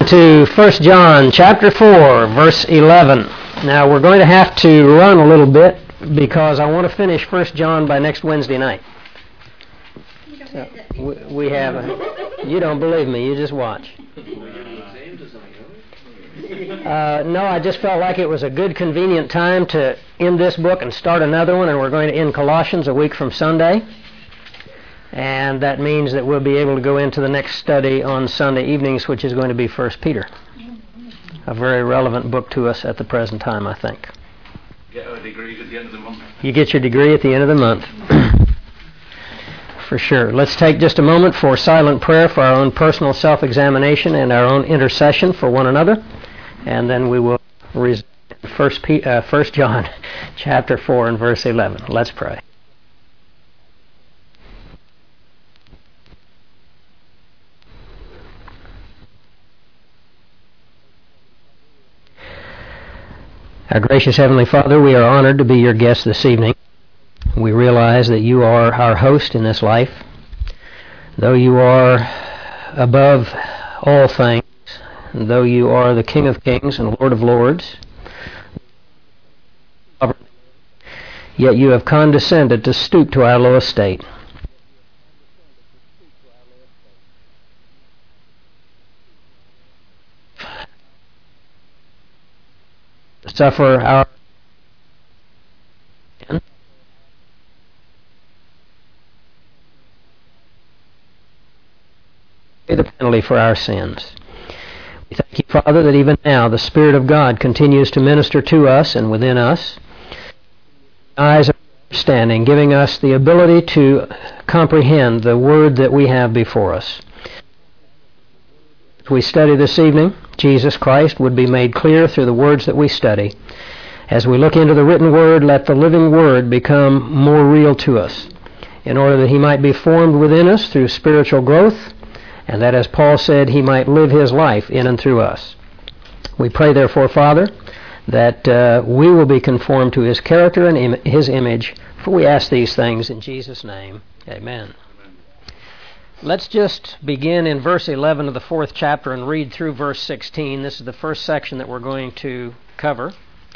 to 1 John chapter 4, verse 11. Now, we're going to have to run a little bit because I want to finish 1 John by next Wednesday night. So, we have you don't believe me, you just watch. No, I just felt like it was a good, convenient time to end this book and start another one, and we're going to end Colossians a week from Sunday. And that means that we'll be able to go into the next study on Sunday evenings, which is going to be 1 Peter. A very relevant book to us at the present time, I think. Get a degree at the end of the month. You get your degree at the end of the month. For sure. Let's take just a moment for silent prayer for our own personal self-examination and our own intercession for one another. And then we will read 1 John chapter 4 and verse 11. Let's pray. Our gracious Heavenly Father, we are honored to be your guest this evening. We realize that you are our host in this life. Though you are above all things, though you are the King of Kings and Lord of Lords, yet you have condescended to stoop to our low estate. Suffer our pay the penalty for our sins. We thank you, Father, that even now the Spirit of God continues to minister to us and within us, eyes of understanding, giving us the ability to comprehend the Word that we have before us. As we study this evening, Jesus Christ would be made clear through the words that we study. As we look into the written Word, let the living Word become more real to us, in order that He might be formed within us through spiritual growth, and that, as Paul said, He might live His life in and through us. We pray, therefore, Father, that we will be conformed to His character and His image, for we ask these things in Jesus' name. Amen. Let's just begin in verse 11 of the 4th chapter and read through verse 16. This is the first section that we're going to cover,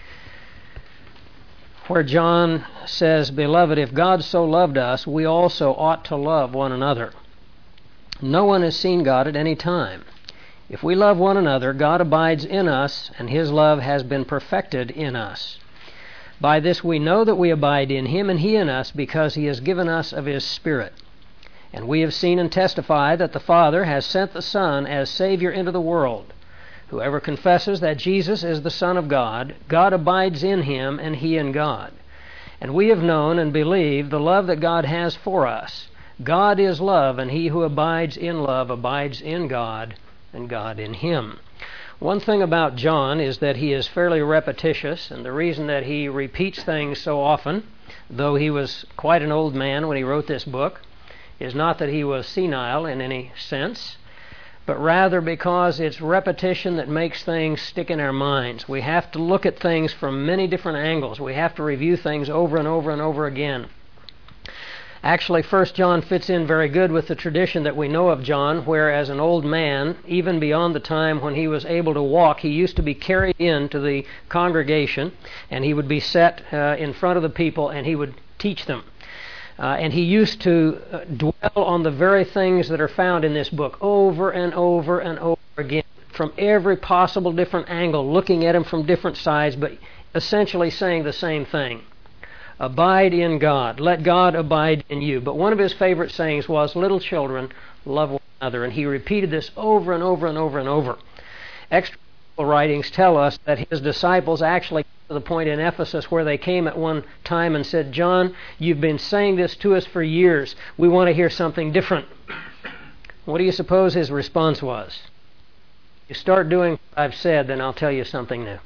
where John says, "Beloved, if God so loved us, we also ought to love one another. No one has seen God at any time. If we love one another, God abides in us, and His love has been perfected in us. By this we know that we abide in Him and He in us, because He has given us of His Spirit. And we have seen and testify that the Father has sent the Son as Savior into the world. Whoever confesses that Jesus is the Son of God, God abides in Him and He in God. And we have known and believed the love that God has for us. God is love, and he who abides in love abides in God, and God in him." One thing about John is that he is fairly repetitious, and the reason that he repeats things so often, though he was quite an old man when he wrote this book, is not that he was senile in any sense, but rather because it's repetition that makes things stick in our minds. We have to look at things from many different angles. We have to review things over and over and over again. Actually, 1 John fits in very good with the tradition that we know of John, where as an old man, even beyond the time when he was able to walk, he used to be carried into the congregation, and he would be set in front of the people, and he would teach them. And he used to dwell on the very things that are found in this book over and over and over again, from every possible different angle, looking at him from different sides, but essentially saying the same thing. Abide in God. Let God abide in you. But one of his favorite sayings was, "Little children, love one another." And he repeated this over and over and over and over. Extra writings tell us that his disciples actually came to the point in Ephesus where they came at one time and said, "John, you've been saying this to us for years. We want to hear something different." What do you suppose his response was? "You start doing what I've said, then I'll tell you something new.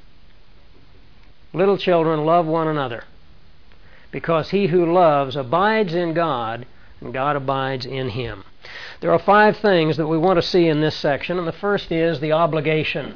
Little children, love one another, because he who loves abides in God, and God abides in him." There are 5 things that we want to see in this section, and the first is the obligation.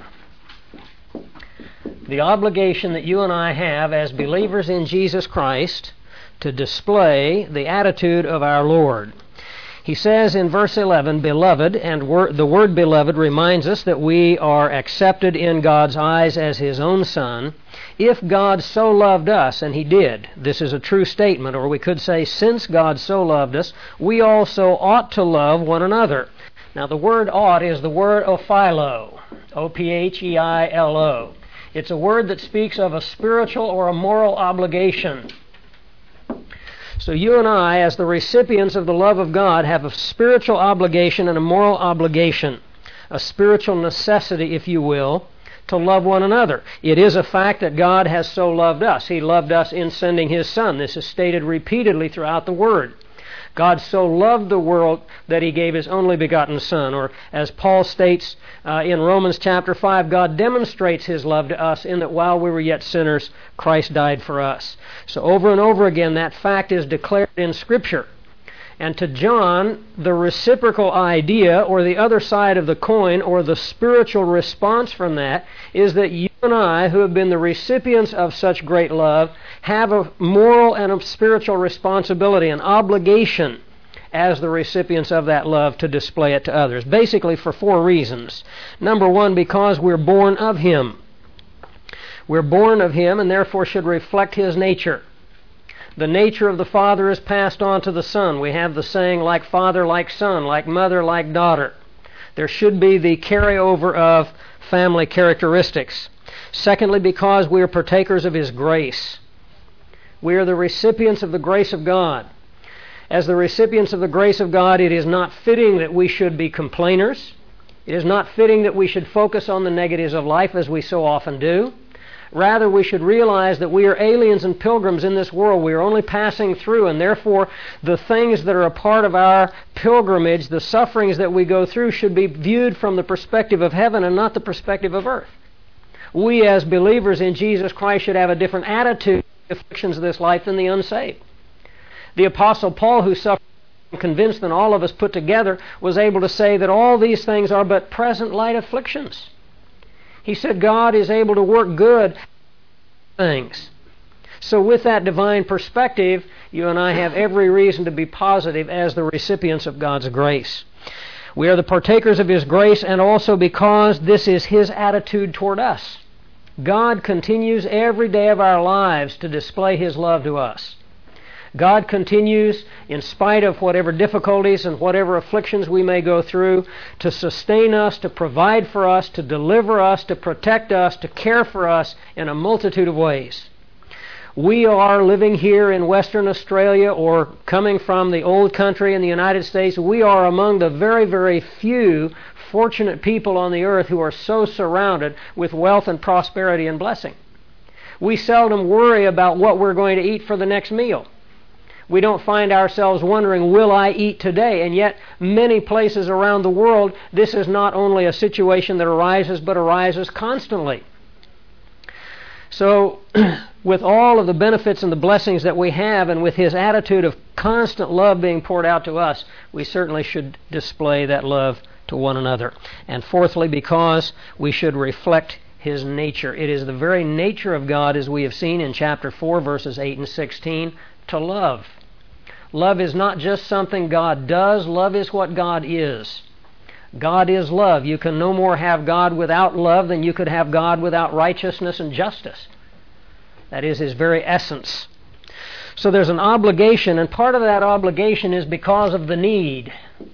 The obligation that you and I have as believers in Jesus Christ to display the attitude of our Lord. He says in verse 11, beloved, and the word beloved reminds us that we are accepted in God's eyes as His own Son. If God so loved us, and He did, this is a true statement, or we could say, since God so loved us, we also ought to love one another. Now the word ought is the word ophilo, O-P-H-E-I-L-O. It's a word that speaks of a spiritual or a moral obligation. So you and I, as the recipients of the love of God, have a spiritual obligation and a moral obligation, a spiritual necessity, if you will, to love one another. It is a fact that God has so loved us. He loved us in sending His Son. This is stated repeatedly throughout the Word. God so loved the world that He gave His only begotten Son. Or as Paul states in Romans chapter 5, God demonstrates His love to us in that while we were yet sinners, Christ died for us. So over and over again, that fact is declared in Scripture. And to John, the reciprocal idea, or the other side of the coin, or the spiritual response from that, is that you and I, who have been the recipients of such great love, have a moral and a spiritual responsibility, an obligation as the recipients of that love to display it to others. Basically for 4 reasons. Number 1, because we're born of Him. We're born of Him and therefore should reflect His nature. The nature of the Father is passed on to the Son. We have the saying, like father, like son, like mother, like daughter. There should be the carryover of family characteristics. Secondly, because we are partakers of His grace. We are the recipients of the grace of God. As the recipients of the grace of God, it is not fitting that we should be complainers. It is not fitting that we should focus on the negatives of life as we so often do. Rather, we should realize that we are aliens and pilgrims in this world. We are only passing through, and therefore the things that are a part of our pilgrimage, the sufferings that we go through, should be viewed from the perspective of heaven and not the perspective of earth. We as believers in Jesus Christ should have a different attitude to the afflictions of this life than the unsaved. The Apostle Paul, who suffered convinced than all of us put together, was able to say that all these things are but present light afflictions. He said God is able to work good things. So with that divine perspective, you and I have every reason to be positive as the recipients of God's grace. We are the partakers of His grace, and also because this is His attitude toward us. God continues every day of our lives to display His love to us. God continues, in spite of whatever difficulties and whatever afflictions we may go through, to sustain us, to provide for us, to deliver us, to protect us, to care for us in a multitude of ways. We are living here in Western Australia or coming from the old country in the United States. We are among the very, very few fortunate people on the earth who are so surrounded with wealth and prosperity and blessing. We seldom worry about what we're going to eat for the next meal. We don't find ourselves wondering, will I eat today? And yet, many places around the world, this is not only a situation that arises, but arises constantly. So, with all of the benefits and the blessings that we have, and with His attitude of constant love being poured out to us, we certainly should display that love to one another. And fourthly, because we should reflect His nature. It is the very nature of God, as we have seen in chapter 4, verses 8 and 16, to love. Love is not just something God does. Love is what God is. God is love. You can no more have God without love than you could have God without righteousness and justice. That is His very essence. So there's an obligation, and part of that obligation is because of the need.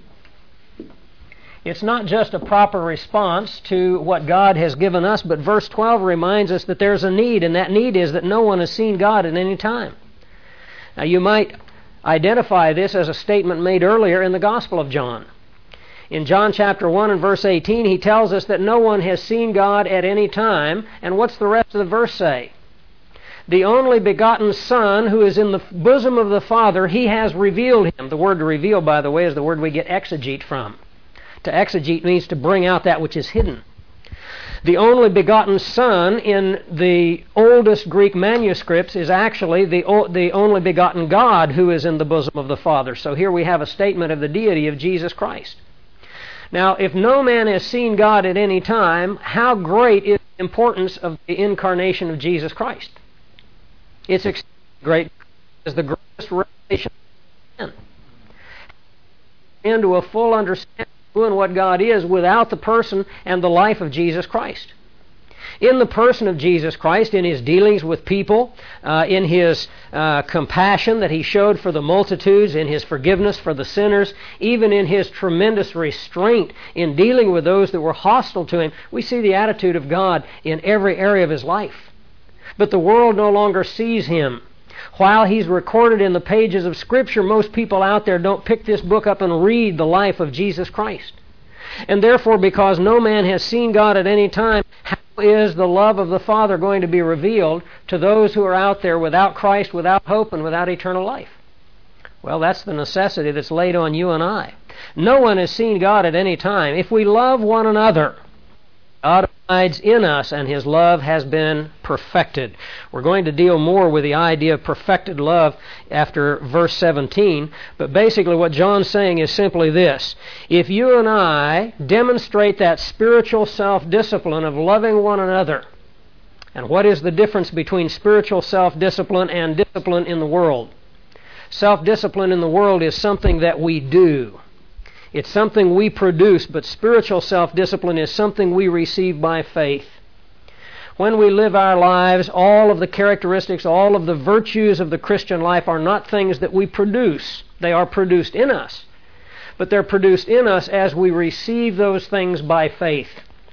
It's not just a proper response to what God has given us, but verse 12 reminds us that there's a need, and that need is that no one has seen God at any time. Now you might identify this as a statement made earlier in the Gospel of John. In John chapter 1 and verse 18, he tells us that no one has seen God at any time. And what's the rest of the verse say? The only begotten Son, who is in the bosom of the Father, He has revealed Him. The word to reveal, by the way, is the word we get exegete from. To exegete means to bring out that which is hidden. The only begotten Son in the oldest Greek manuscripts is actually the only begotten God who is in the bosom of the Father. So here we have a statement of the deity of Jesus Christ. Now, if no man has seen God at any time, how great is the importance of the incarnation of Jesus Christ? It's extremely great. It's the greatest revelation of man. into a full understanding of who and what God is without the person and the life of Jesus Christ. In the person of Jesus Christ, in His dealings with people, in His compassion that He showed for the multitudes, in His forgiveness for the sinners, even in His tremendous restraint in dealing with those that were hostile to Him, we see the attitude of God in every area of His life. But the world no longer sees Him. While He's recorded in the pages of Scripture, most people out there don't pick this book up and read the life of Jesus Christ. And therefore, because no man has seen God at any time, how is the love of the Father going to be revealed to those who are out there without Christ, without hope, and without eternal life? Well, that's the necessity that's laid on you and I. No one has seen God at any time. If we love one another, God abides in us, and His love has been perfected. We're going to deal more with the idea of perfected love after verse 17, but basically what John's saying is simply this. If you and I demonstrate that spiritual self-discipline of loving one another, and what is the difference between spiritual self-discipline and discipline in the world? Self-discipline in the world is something that we do. It's something we produce, but spiritual self-discipline is something we receive by faith. When we live our lives, all of the characteristics, all of the virtues of the Christian life are not things that we produce. They are produced in us. But they're produced in us as we receive those things by faith.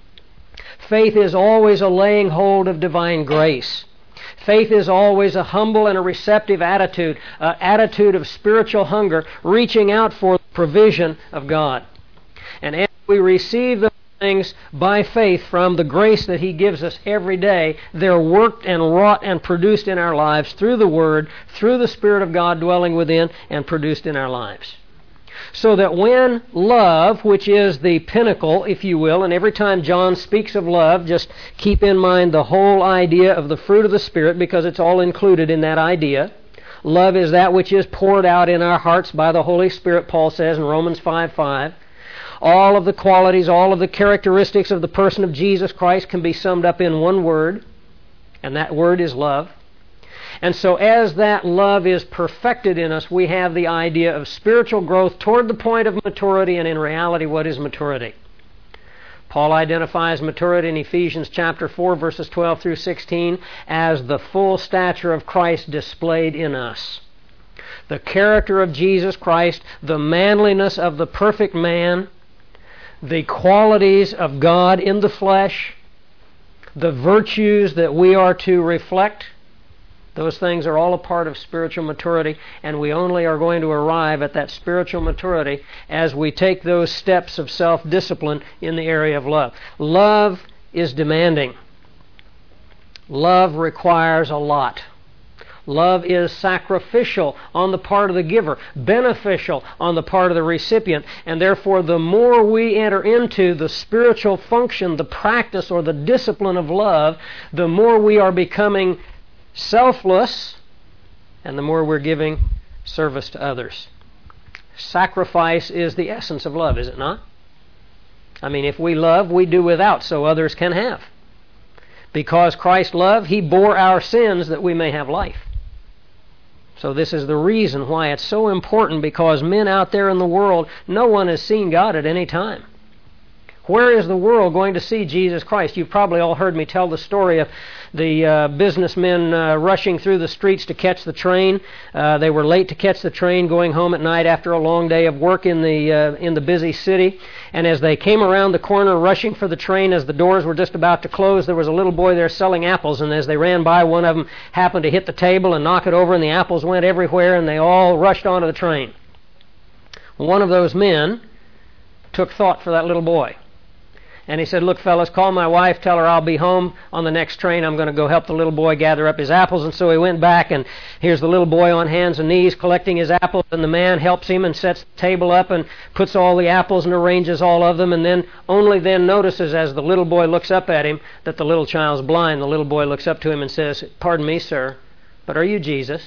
Faith is always a laying hold of divine grace. Faith is always a humble and a receptive attitude, an attitude of spiritual hunger, reaching out for the provision of God. And as we receive those things by faith from the grace that He gives us every day, they're worked and wrought and produced in our lives through the Word, through the Spirit of God dwelling within, and produced in our lives. So that when love, which is the pinnacle, if you will, and every time John speaks of love, just keep in mind the whole idea of the fruit of the Spirit, because it's all included in that idea. Love is that which is poured out in our hearts by the Holy Spirit, Paul says in Romans 5:5. All of the qualities, all of the characteristics of the person of Jesus Christ can be summed up in one word, and that word is love. And so as that love is perfected in us, we have the idea of spiritual growth toward the point of maturity, and in reality, what is maturity? Paul identifies maturity in Ephesians chapter 4, verses 12 through 16, as the full stature of Christ displayed in us. The character of Jesus Christ, the manliness of the perfect man, the qualities of God in the flesh, the virtues that we are to reflect, those things are all a part of spiritual maturity, and we only are going to arrive at that spiritual maturity as we take those steps of self-discipline in the area of love. Love is demanding. Love requires a lot. Love is sacrificial on the part of the giver, beneficial on the part of the recipient, and therefore the more we enter into the spiritual function, the practice or the discipline of love, the more we are becoming selfless, and the more we're giving service to others. Sacrifice is the essence of love, is it not? I mean, if we love, we do without so others can have. Because Christ loved, He bore our sins that we may have life. So this is the reason why it's so important, because men out there in the world, no one has seen God at any time. Where is the world going to see Jesus Christ? You've probably all heard me tell the story of the businessmen rushing through the streets to catch the train. They were late to catch the train, going home at night after a long day of work in the busy city. And as they came around the corner rushing for the train, as the doors were just about to close, there was a little boy there selling apples. And as they ran by, one of them happened to hit the table and knock it over, and the apples went everywhere, and they all rushed onto the train. One of those men took thought for that little boy. And he said, "Look, fellas, call my wife, tell her I'll be home on the next train. I'm going to go help the little boy gather up his apples." And so he went back, and here's the little boy on hands and knees collecting his apples, and the man helps him and sets the table up and puts all the apples and arranges all of them, and then only then notices, as the little boy looks up at him, that the little child's blind. The little boy looks up to him and says, "Pardon me, sir, but are you Jesus?"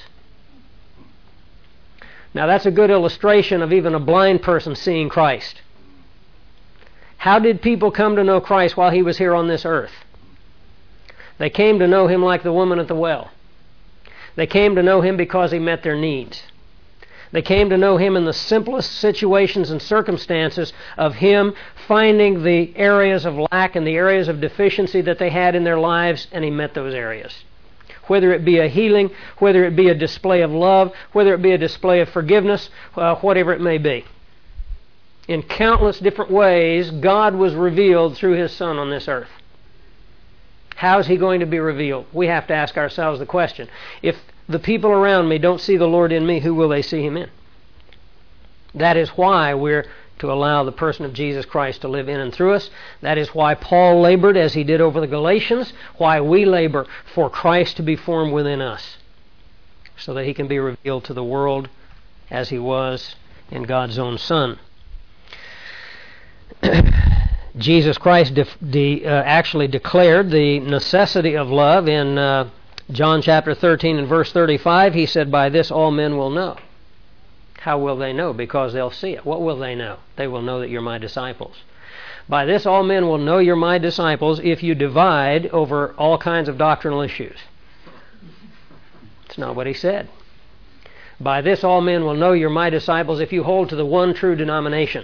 Now that's a good illustration of even a blind person seeing Christ. How did people come to know Christ while He was here on this earth? They came to know Him like the woman at the well. They came to know Him because He met their needs. They came to know Him in the simplest situations and circumstances of Him finding the areas of lack and the areas of deficiency that they had in their lives, and He met those areas. Whether it be a healing, whether it be a display of love, whether it be a display of forgiveness, whatever it may be. In countless different ways, God was revealed through His Son on this earth. How is He going to be revealed? We have to ask ourselves the question. If the people around me don't see the Lord in me, who will they see Him in? That is why we're to allow the person of Jesus Christ to live in and through us. That is why Paul labored as he did over the Galatians, why we labor for Christ to be formed within us, so that He can be revealed to the world as He was in God's own Son. Jesus Christ actually declared the necessity of love in John chapter 13 and verse 35. He said, "By this all men will know." How will they know? Because they'll see it. What will they know? They will know that you're my disciples. By this all men will know you're my disciples if you divide over all kinds of doctrinal issues. It's not what He said. By this all men will know you're my disciples if you hold to the one true denomination.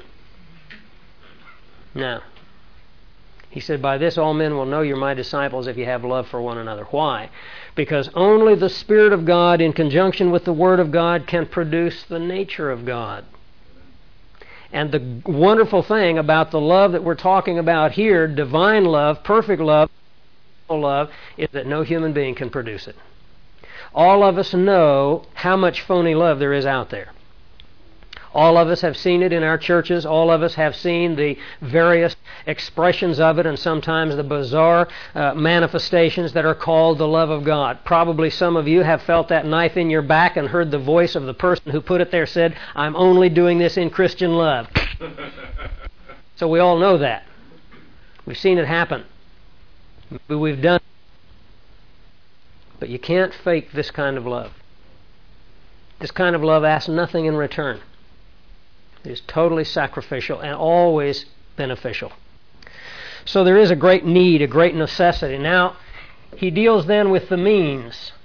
No. He said, by this all men will know you're my disciples if you have love for one another. Why? Because only the Spirit of God in conjunction with the Word of God can produce the nature of God. And the wonderful thing about the love that we're talking about here, divine love, perfect love, is that no human being can produce it. All of us know how much phony love there is out there. All of us have seen it in our churches. All of us have seen the various expressions of it and sometimes the bizarre manifestations that are called the love of God. Probably some of you have felt that knife in your back and heard the voice of the person who put it there said, "I'm only doing this in Christian love." So we all know that. We've seen it happen. Maybe we've done it. But you can't fake this kind of love. This kind of love asks nothing in return. It is totally sacrificial and always beneficial. So there is a great need, a great necessity. Now, he deals then with the means.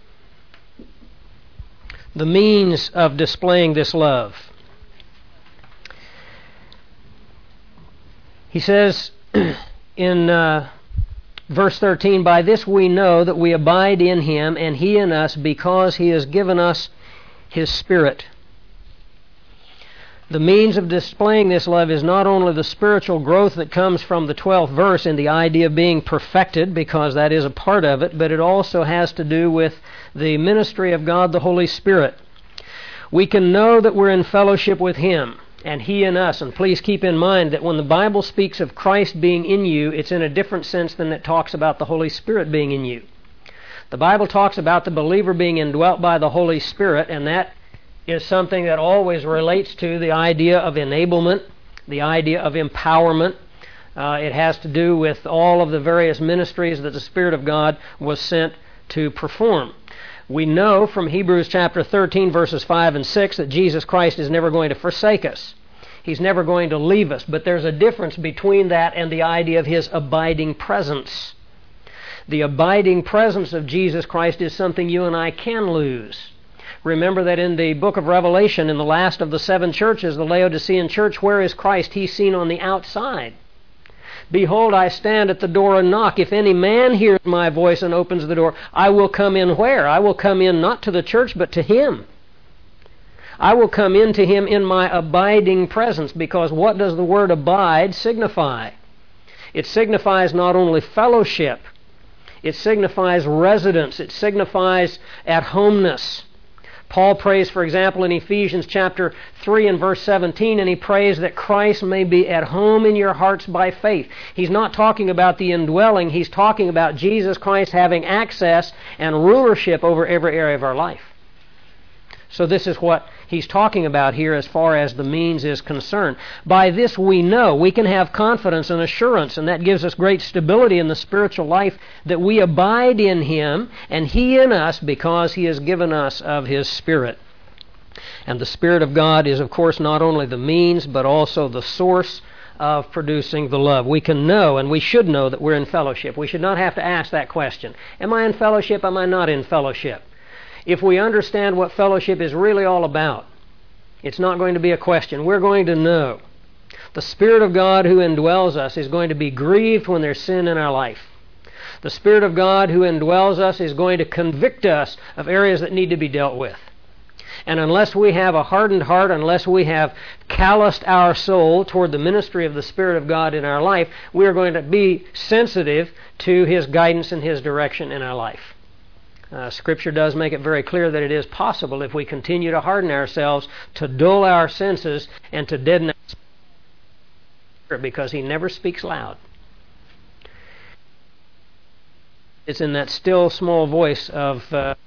The means of displaying this love. He says in verse 13, "By this we know that we abide in Him and He in us, because He has given us His Spirit." The means of displaying this love is not only the spiritual growth that comes from the 12th verse and the idea of being perfected, because that is a part of it, but it also has to do with the ministry of God the Holy Spirit. We can know that we're in fellowship with Him and He in us. And please keep in mind that when the Bible speaks of Christ being in you, it's in a different sense than it talks about the Holy Spirit being in you. The Bible talks about the believer being indwelt by the Holy Spirit, and that is something that always relates to the idea of enablement, the idea of empowerment. It has to do with all of the various ministries that the Spirit of God was sent to perform. We know from Hebrews chapter 13, verses 5 and 6, that Jesus Christ is never going to forsake us. He's never going to leave us. But there's a difference between that and the idea of His abiding presence. The abiding presence of Jesus Christ is something you and I can lose. Remember that in the book of Revelation, in the last of the 7 churches, the Laodicean church, where is Christ? He's seen on the outside. "Behold, I stand at the door and knock. If any man hears my voice and opens the door, I will come in" where? I will come in not to the church, but to him. I will come in to him in my abiding presence, because what does the word abide signify? It signifies not only fellowship, it signifies residence, it signifies at-homeness. Paul prays, for example, in Ephesians chapter 3 and verse 17, and he prays that Christ may be at home in your hearts by faith. He's not talking about the indwelling, he's talking about Jesus Christ having access and rulership over every area of our life. So this is what he's talking about here as far as the means is concerned. By this we know, we can have confidence and assurance, and that gives us great stability in the spiritual life, that we abide in Him and He in us, because He has given us of His Spirit. And the Spirit of God is, of course, not only the means, but also the source of producing the love. We can know, and we should know, that we're in fellowship. We should not have to ask that question. Am I in fellowship? Am I not in fellowship? If we understand what fellowship is really all about, It's not going to be a question. We're going to know. The Spirit of God who indwells us is going to be grieved when there's sin in our life. The Spirit of God who indwells us is going to convict us of areas that need to be dealt with. And unless we have a hardened heart, unless we have calloused our soul toward the ministry of the Spirit of God in our life, we are going to be sensitive to His guidance and His direction in our life. Scripture does make it very clear that it is possible, if we continue to harden ourselves, to dull our senses and to deaden our spirit, because He never speaks loud. It's in that still small voice of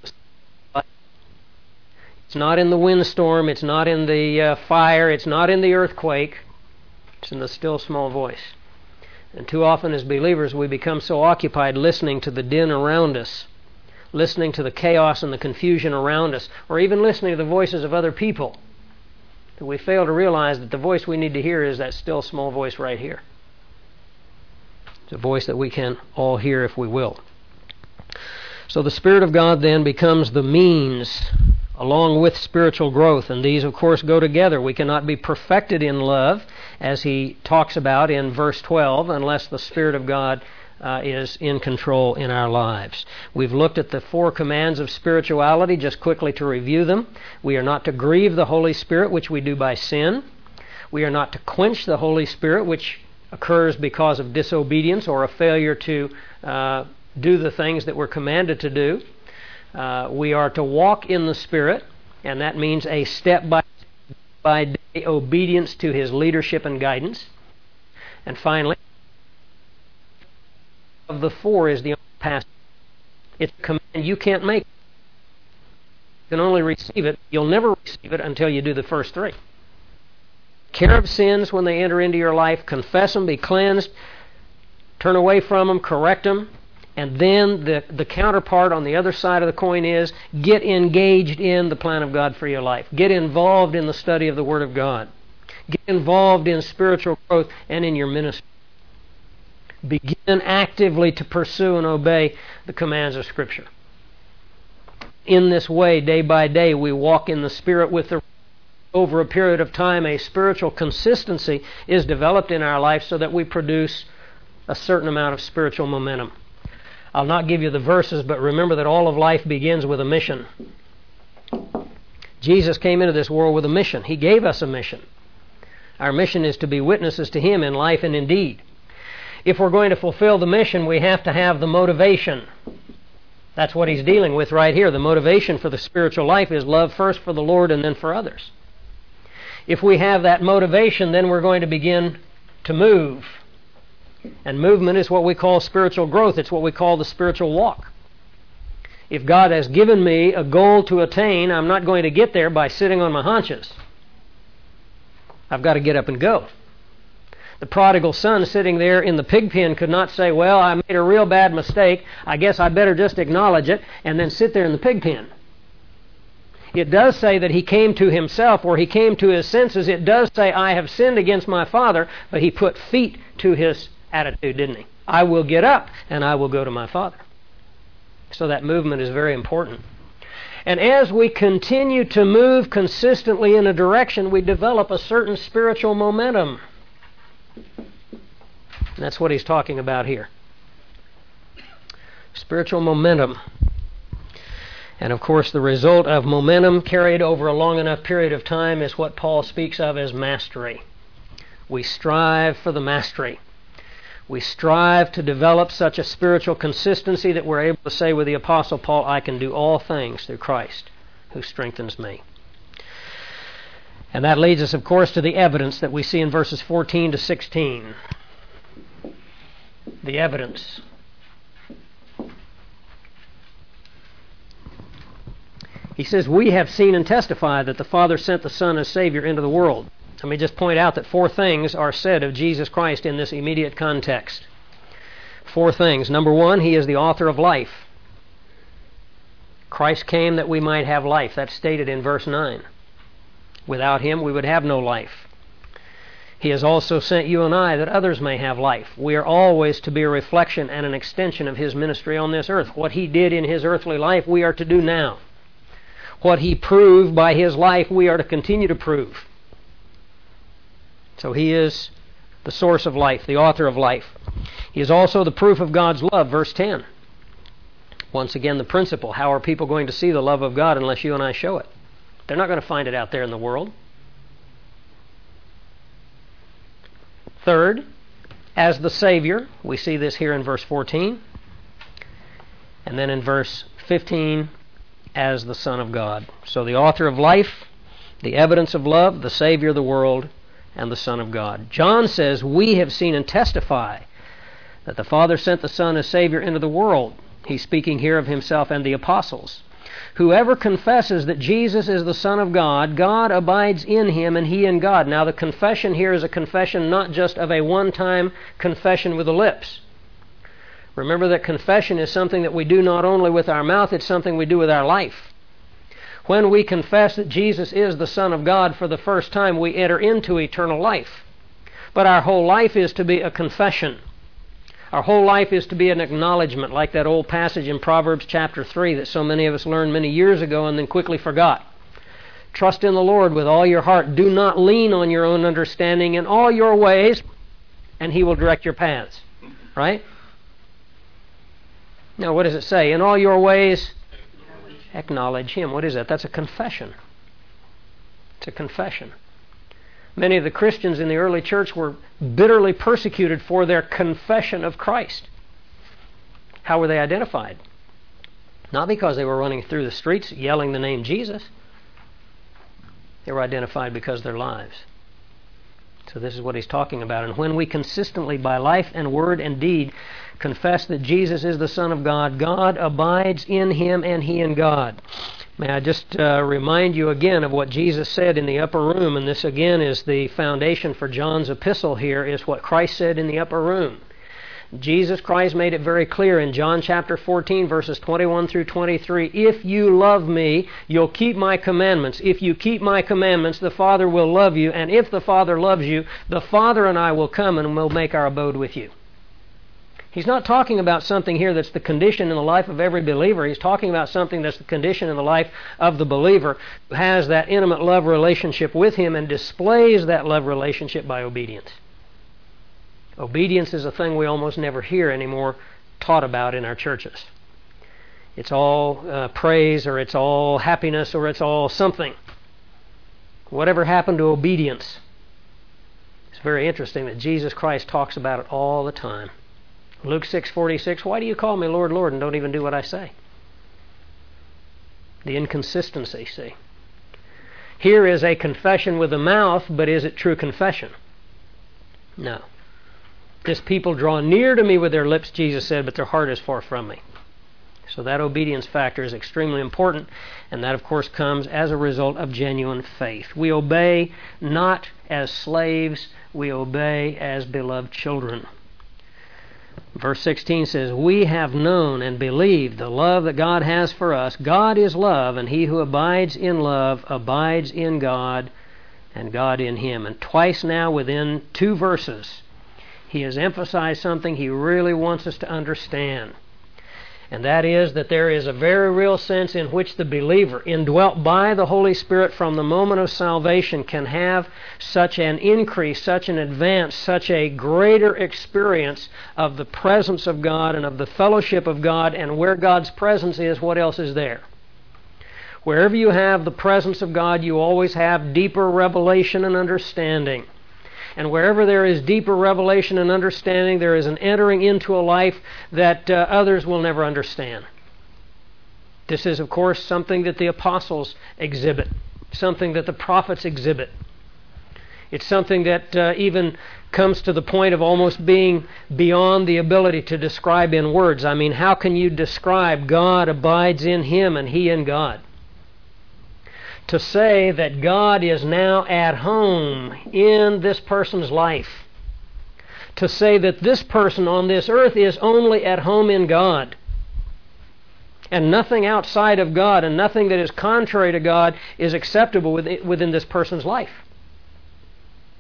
it's not in the windstorm, it's not in the fire, it's not in the earthquake. It's in the still small voice. And too often as believers we become so occupied listening to the din around us, listening to the chaos and the confusion around us, or even listening to the voices of other people, that we fail to realize that the voice we need to hear is that still small voice right here. It's a voice that we can all hear if we will. So the Spirit of God then becomes the means along with spiritual growth, and these of course go together. We cannot be perfected in love, as he talks about in verse 12, unless the Spirit of God is in control in our lives. We've looked at the 4 commands of spirituality, just quickly to review them. We are not to grieve the Holy Spirit, which we do by sin. We are not to quench the Holy Spirit, which occurs because of disobedience or a failure to do the things that we're commanded to do. We are to walk in the Spirit, and that means a step-by-day obedience to His leadership and guidance. And finally, of the 4 is the only passage. It's a command you can't make. You can only receive it. You'll never receive it until you do the first 3. Care of sins when they enter into your life, confess them, be cleansed, turn away from them, correct them, and then the counterpart on the other side of the coin is get engaged in the plan of God for your life. Get involved in the study of the Word of God. Get involved in spiritual growth and in your ministry. Begin actively to pursue and obey the commands of Scripture. In this way, day by day, we walk in the Spirit with the over a period of time, a spiritual consistency is developed in our life so that we produce a certain amount of spiritual momentum. I'll not give you the verses, but remember that all of life begins with a mission. Jesus came into this world with a mission. He gave us a mission. Our mission is to be witnesses to Him in life and in deed. If we're going to fulfill the mission, we have to have the motivation. That's what he's dealing with right here. The motivation for the spiritual life is love first for the Lord and then for others. If we have that motivation, then we're going to begin to move. And movement is what we call spiritual growth. It's what we call the spiritual walk. If God has given me a goal to attain, I'm not going to get there by sitting on my haunches. I've got to get up and go. The prodigal son sitting there in the pig pen could not say, well, I made a real bad mistake. I guess I better just acknowledge it and then sit there in the pig pen. It does say that he came to himself, or he came to his senses. It does say, I have sinned against my father, but he put feet to his attitude, didn't he? I will get up and I will go to my father. So that movement is very important. And as we continue to move consistently in a direction, we develop a certain spiritual momentum. And that's what he's talking about here. Spiritual momentum. And of course, the result of momentum carried over a long enough period of time is what Paul speaks of as mastery. We strive for the mastery. We strive to develop such a spiritual consistency that we're able to say with the Apostle Paul, I can do all things through Christ who strengthens me. And that leads us, of course, to the evidence that we see in verses 14 to 16. The evidence. He says, we have seen and testified that the Father sent the Son as Savior into the world. Let me just point out that 4 things are said of Jesus Christ in this immediate context. 4 things. Number 1, He is the author of life. Christ came that we might have life. That's stated in verse 9. Without Him, we would have no life. He has also sent you and I that others may have life. We are always to be a reflection and an extension of His ministry on this earth. What He did in His earthly life, we are to do now. What He proved by His life, we are to continue to prove. So He is the source of life, the author of life. He is also the proof of God's love, verse 10. Once again, the principle. How are people going to see the love of God unless you and I show it? They're not going to find it out there in the world. Third, as the Savior. We see this here in verse 14. And then in verse 15, as the Son of God. So the author of life, the evidence of love, the Savior of the world, and the Son of God. John says, we have seen and testify that the Father sent the Son as Savior into the world. He's speaking here of Himself and the apostles. Whoever confesses that Jesus is the Son of God, God abides in him and he in God. Now the confession here is a confession not just of a one-time confession with the lips. Remember that confession is something that we do not only with our mouth, it's something we do with our life. When we confess that Jesus is the Son of God for the first time, we enter into eternal life. But our whole life is to be a confession. Our whole life is to be an acknowledgement, like that old passage in Proverbs chapter 3 that so many of us learned many years ago and then quickly forgot. Trust in the Lord with all your heart. Do not lean on your own understanding. In all your ways, and He will direct your paths. Right? Now, what does it say? In all your ways, acknowledge Him. What is that? That's a confession. It's a confession. Many of the Christians in the early church were bitterly persecuted for their confession of Christ. How were they identified? Not because they were running through the streets yelling the name Jesus. They were identified because of their lives. So this is what he's talking about. And when we consistently, by life and word and deed, confess that Jesus is the Son of God, God abides in Him and He in God. May I just remind you again of what Jesus said in the upper room, and this again is the foundation for John's epistle here, is what Christ said in the upper room. Jesus Christ made it very clear in John chapter 14, verses 21 through 23, if you love me, you'll keep my commandments. If you keep my commandments, the Father will love you, and if the Father loves you, the Father and I will come and will make our abode with you. He's not talking about something here that's the condition in the life of every believer. He's talking about something that's the condition in the life of the believer who has that intimate love relationship with Him and displays that love relationship by obedience. Obedience is a thing we almost never hear anymore taught about in our churches. It's all praise, or it's all happiness, or it's all something. Whatever happened to obedience? It's very interesting that Jesus Christ talks about it all the time. Luke 6:46, why do you call me Lord, Lord, and don't even do what I say? The inconsistency, see. Here is a confession with the mouth, but is it true confession? No. This people draw near to me with their lips, Jesus said, but their heart is far from me. So that obedience factor is extremely important, and that, of course, comes as a result of genuine faith. We obey not as slaves, we obey as beloved children. Verse 16 says, we have known and believed the love that God has for us. God is love, and he who abides in love abides in God, and God in him. And twice now within 2 verses, he has emphasized something he really wants us to understand. And that is that there is a very real sense in which the believer, indwelt by the Holy Spirit from the moment of salvation, can have such an increase, such an advance, such a greater experience of the presence of God and of the fellowship of God. And where God's presence is, what else is there? Wherever you have the presence of God, you always have deeper revelation and understanding. And wherever there is deeper revelation and understanding, there is an entering into a life that others will never understand. This is, of course, something that the apostles exhibit, something that the prophets exhibit. It's something that even comes to the point of almost being beyond the ability to describe in words. I mean, how can you describe God abides in him and he in God? To say that God is now at home in this person's life. To say that this person on this earth is only at home in God. And nothing outside of God and nothing that is contrary to God is acceptable within this person's life.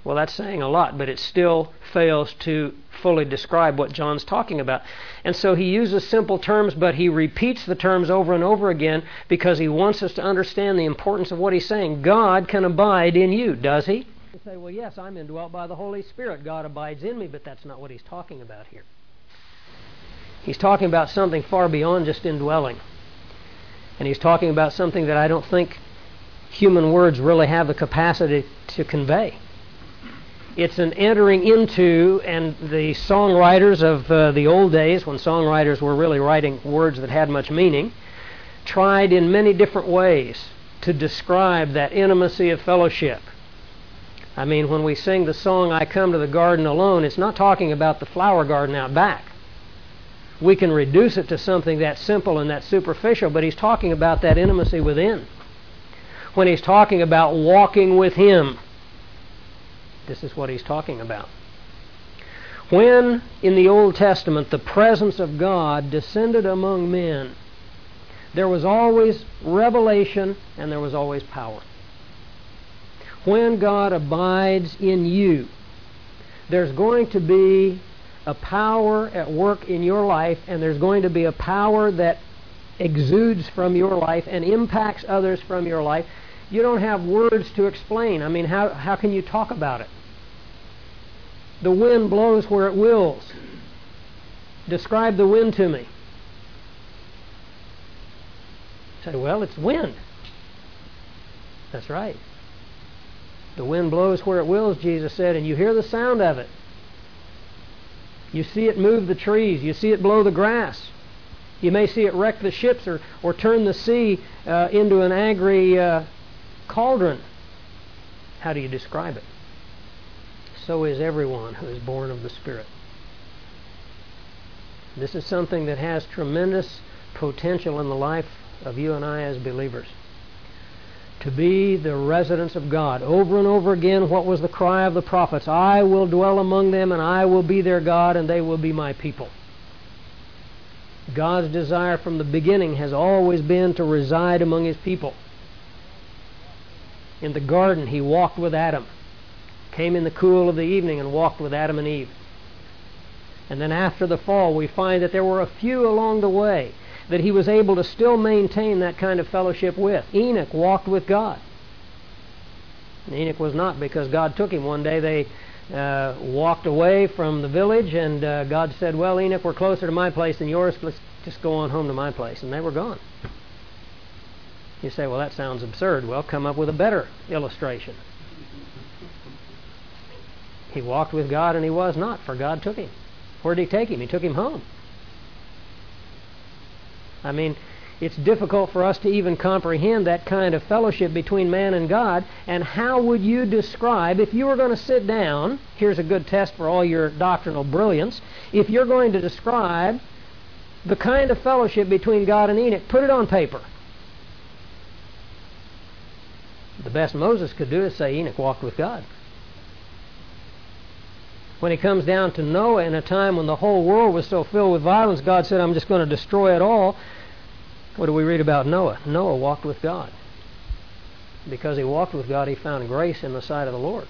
Well, that's saying a lot, but it still fails to fully describe what John's talking about. And so he uses simple terms, but he repeats the terms over and over again because he wants us to understand the importance of what he's saying. God can abide in you, does he? You say, well, yes, I'm indwelt by the Holy Spirit. God abides in me, but that's not what he's talking about here. He's talking about something far beyond just indwelling. And he's talking about something that I don't think human words really have the capacity to convey. It's an entering into, and the songwriters of the old days, when songwriters were really writing words that had much meaning, tried in many different ways to describe that intimacy of fellowship. I mean, when we sing the song, I Come to the Garden Alone, it's not talking about the flower garden out back. We can reduce it to something that simple and that superficial, but he's talking about that intimacy within. When he's talking about walking with him, this is what he's talking about. When, in the Old Testament, the presence of God descended among men, there was always revelation and there was always power. When God abides in you, there's going to be a power at work in your life, and there's going to be a power that exudes from your life and impacts others from your life. You don't have words to explain. I mean, how can you talk about it? The wind blows where it wills. Describe the wind to me. Say, well, it's wind. That's right. The wind blows where it wills, Jesus said, and you hear the sound of it. You see it move the trees. You see it blow the grass. You may see it wreck the ships or turn the sea into an angry cauldron. How do you describe it? So is everyone who is born of the Spirit. This is something that has tremendous potential in the life of you and I as believers. To be the residence of God. Over and over again, what was the cry of the prophets? I will dwell among them, and I will be their God, and they will be my people. God's desire from the beginning has always been to reside among his people. In the garden, he walked with Adam. Came in the cool of the evening and walked with Adam and Eve. And then after the fall, we find that there were a few along the way that he was able to still maintain that kind of fellowship with. Enoch walked with God. And Enoch was not because God took him. One day they walked away from the village, and God said, well, Enoch, we're closer to my place than yours. Let's just go on home to my place. And they were gone. You say, well, that sounds absurd. Well, come up with a better illustration. He walked with God and he was not, for God took him. Where did he take him? He took him home. I mean, it's difficult for us to even comprehend that kind of fellowship between man and God. And how would you describe, if you were going to sit down, here's a good test for all your doctrinal brilliance, if you're going to describe the kind of fellowship between God and Enoch, put it on paper. The best Moses could do is say Enoch walked with God. When he comes down to Noah in a time when the whole world was so filled with violence, God said, I'm just going to destroy it all. What do we read about Noah? Noah walked with God. Because he walked with God, he found grace in the sight of the Lord.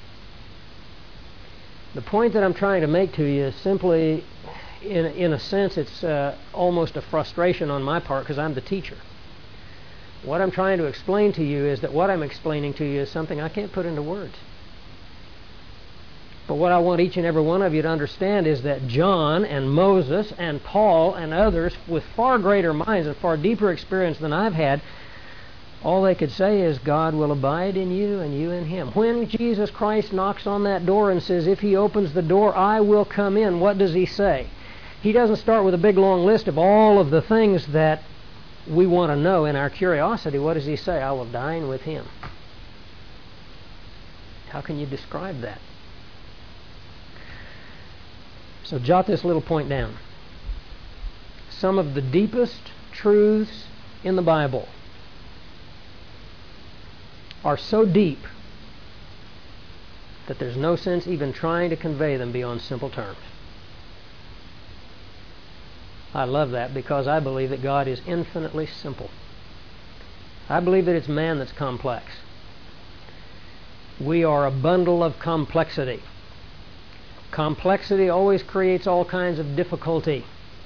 The point that I'm trying to make to you is simply, in a sense, it's almost a frustration on my part because I'm the teacher. What I'm trying to explain to you is that what I'm explaining to you is something I can't put into words. But what I want each and every one of you to understand is that John and Moses and Paul and others with far greater minds and far deeper experience than I've had, all they could say is God will abide in you and you in him. When Jesus Christ knocks on that door and says, if he opens the door, I will come in, what does he say? He doesn't start with a big long list of all of the things that we want to know in our curiosity. What does he say? I will dine with him. How can you describe that? So jot this little point down. Some of the deepest truths in the Bible are so deep that there's no sense even trying to convey them beyond simple terms. I love that because I believe that God is infinitely simple. I believe that it's man that's complex. We are a bundle of complexity. Complexity always creates all kinds of difficulty.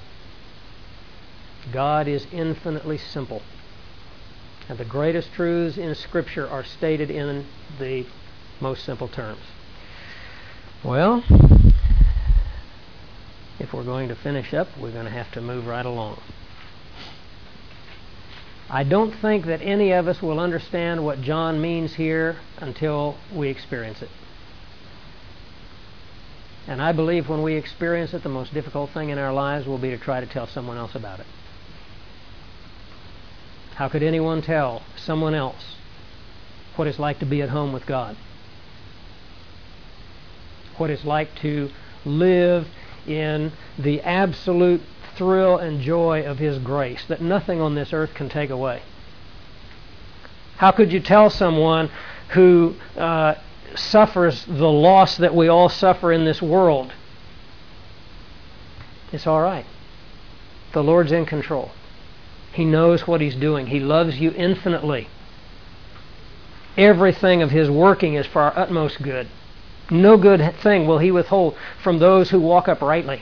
God is infinitely simple. And the greatest truths in Scripture are stated in the most simple terms. Well, if we're going to finish up, we're going to have to move right along. I don't think that any of us will understand what John means here until we experience it. And I believe when we experience it, the most difficult thing in our lives will be to try to tell someone else about it. How could anyone tell someone else what it's like to be at home with God? What it's like to live in the absolute thrill and joy of His grace that nothing on this earth can take away? How could you tell someone who suffers the loss that we all suffer in this world, it's all right, the Lord's in control, He knows what He's doing, He loves you infinitely, everything of His working is for our utmost good, no good thing will He withhold from those who walk uprightly?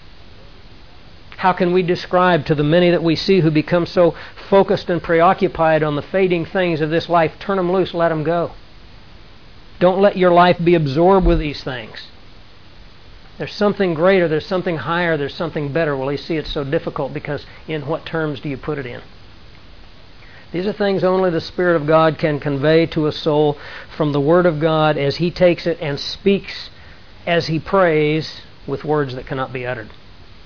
How can we describe to the many that we see who become so focused and preoccupied on the fading things of this life, turn them loose, let them go. Don't let your life be absorbed with these things. There's something greater, there's something higher, there's something better. Well, you see it's so difficult because in what terms do you put it in? These are things only the Spirit of God can convey to a soul from the Word of God as He takes it and speaks as He prays with words that cannot be uttered.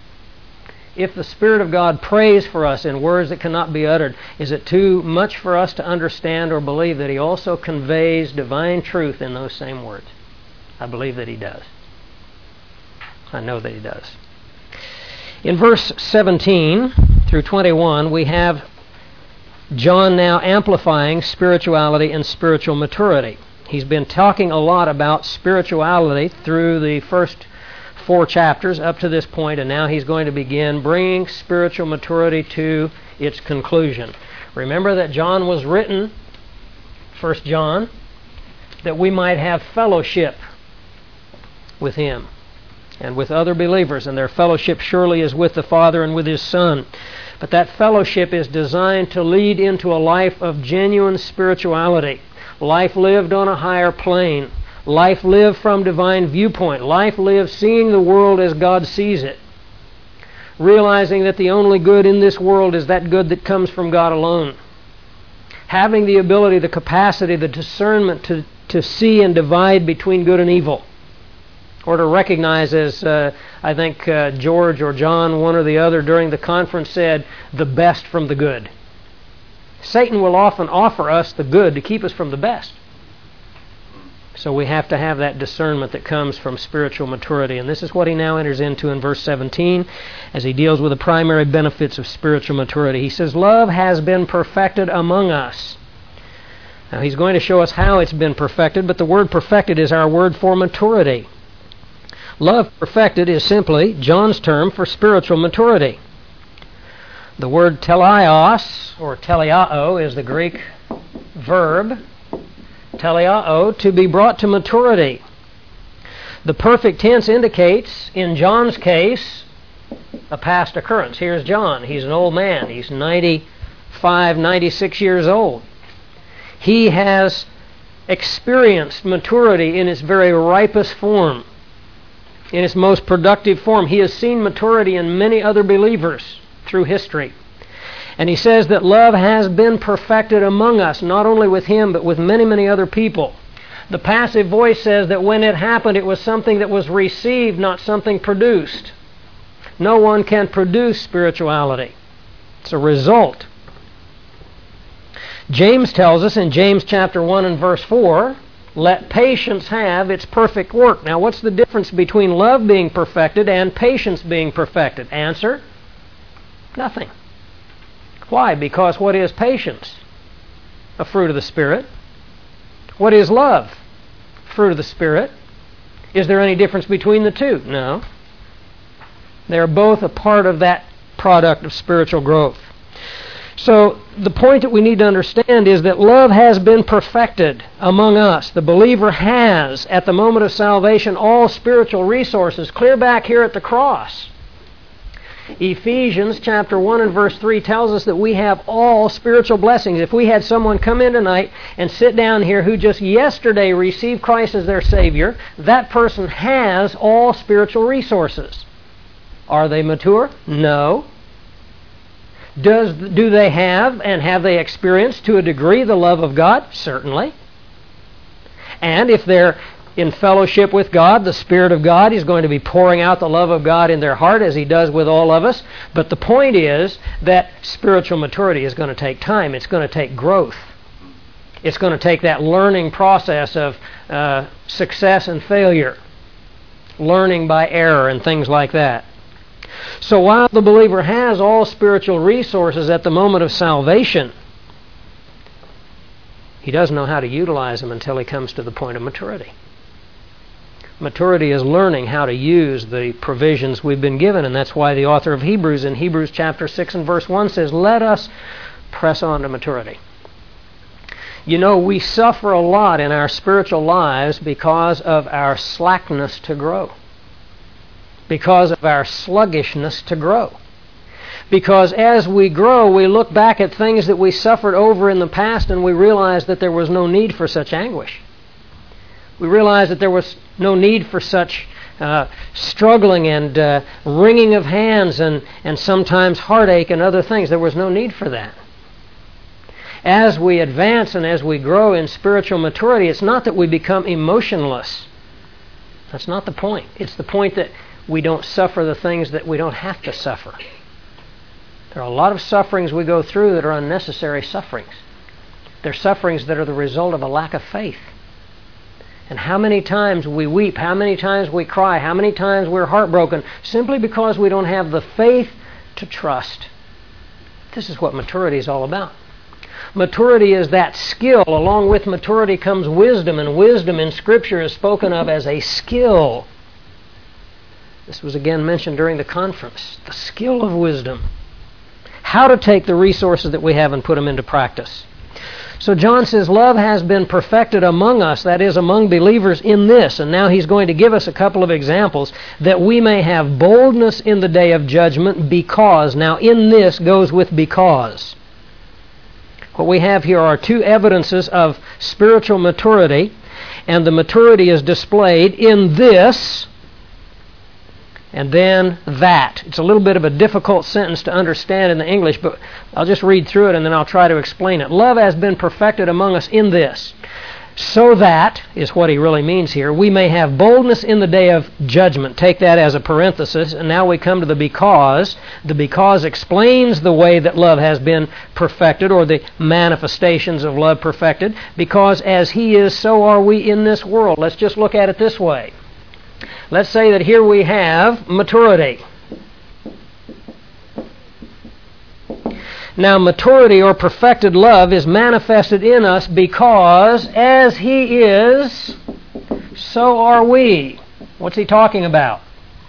If the Spirit of God prays for us in words that cannot be uttered, is it too much for us to understand or believe that He also conveys divine truth in those same words? I believe that He does. I know that He does. In verse 17 through 21, we have John now amplifying spirituality and spiritual maturity. He's been talking a lot about spirituality through the first 4 chapters up to this point, and now he's going to begin bringing spiritual maturity to its conclusion. Remember that John was written, 1 John, that we might have fellowship with Him and with other believers, and their fellowship surely is with the Father and with His Son. But that fellowship is designed to lead into a life of genuine spirituality, life lived on a higher plane, life lived from divine viewpoint, life lived seeing the world as God sees it, realizing that the only good in this world is that good that comes from God alone, having the ability, the capacity, the discernment to see and divide between good and evil, or to recognize, as I think George or John, one or the other during the conference said, the best from the good. Satan will often offer us the good to keep us from the best. So we have to have that discernment that comes from spiritual maturity. And this is what he now enters into in verse 17 as he deals with the primary benefits of spiritual maturity. He says, love has been perfected among us. Now he's going to show us how it's been perfected, but the word perfected is our word for maturity. Love perfected is simply John's term for spiritual maturity. The word teleos, or teleao, is the Greek verb, teleao, to be brought to maturity. The perfect tense indicates, in John's case, a past occurrence. Here's John. He's an old man. He's 95, 96 years old. He has experienced maturity in its very ripest form, in its most productive form. He has seen maturity in many other believers through history. And he says that love has been perfected among us, not only with him, but with many, many other people. The passive voice says that when it happened, it was something that was received, not something produced. No one can produce spirituality. It's a result. James tells us in James chapter 1 and verse 4, let patience have its perfect work. Now, what's the difference between love being perfected and patience being perfected? Answer, nothing. Why? Because what is patience? A fruit of the Spirit. What is love? Fruit of the Spirit. Is there any difference between the two? No. They are both a part of that product of spiritual growth. So the point that we need to understand is that love has been perfected among us. The believer has, at the moment of salvation, all spiritual resources clear back here at the cross. Ephesians chapter 1 and verse 3 tells us that we have all spiritual blessings. If we had someone come in tonight and sit down here who just yesterday received Christ as their Savior, that person has all spiritual resources. Are they mature? No. Do they have and have they experienced to a degree the love of God? Certainly. And if they're in fellowship with God, the Spirit of God is going to be pouring out the love of God in their heart as He does with all of us. But the point is that spiritual maturity is going to take time. It's going to take growth. It's going to take that learning process of success and failure, learning by error and things like that. So while the believer has all spiritual resources at the moment of salvation, he doesn't know how to utilize them until he comes to the point of maturity. Maturity is learning how to use the provisions we've been given, and that's why the author of Hebrews in Hebrews chapter 6 and verse 1 says, "Let us press on to maturity." You know, we suffer a lot in our spiritual lives because of our slackness to grow, because of our sluggishness to grow. Because as we grow, we look back at things that we suffered over in the past and we realize that there was no need for such anguish. We realize that there was no need for such struggling and wringing of hands and sometimes heartache and other things. There was no need for that. As we advance and as we grow in spiritual maturity, it's not that we become emotionless. That's not the point. It's the point that we don't suffer the things that we don't have to suffer. There are a lot of sufferings we go through that are unnecessary sufferings. They're sufferings that are the result of a lack of faith. And how many times we weep, how many times we cry, how many times we're heartbroken simply because we don't have the faith to trust. This is what maturity is all about. Maturity is that skill. Along with maturity comes wisdom, and wisdom in Scripture is spoken of as a skill. This was again mentioned during the conference. The skill of wisdom. How to take the resources that we have and put them into practice. So John says love has been perfected among us, that is, among believers in this. And now he's going to give us a couple of examples that we may have boldness in the day of judgment because. Now in this goes with because. What we have here are two evidences of spiritual maturity, and the maturity is displayed in this and then that. It's a little bit of a difficult sentence to understand in the English, but I'll just read through it and then I'll try to explain it. Love has been perfected among us in this, so that, is what he really means here, we may have boldness in the day of judgment. Take that as a parenthesis, and now we come to the because. The because explains the way that love has been perfected, or the manifestations of love perfected, because as He is, so are we in this world. Let's just look at it this way. Let's say that here we have maturity. Now, maturity or perfected love is manifested in us because as He is, so are we. What's he talking about?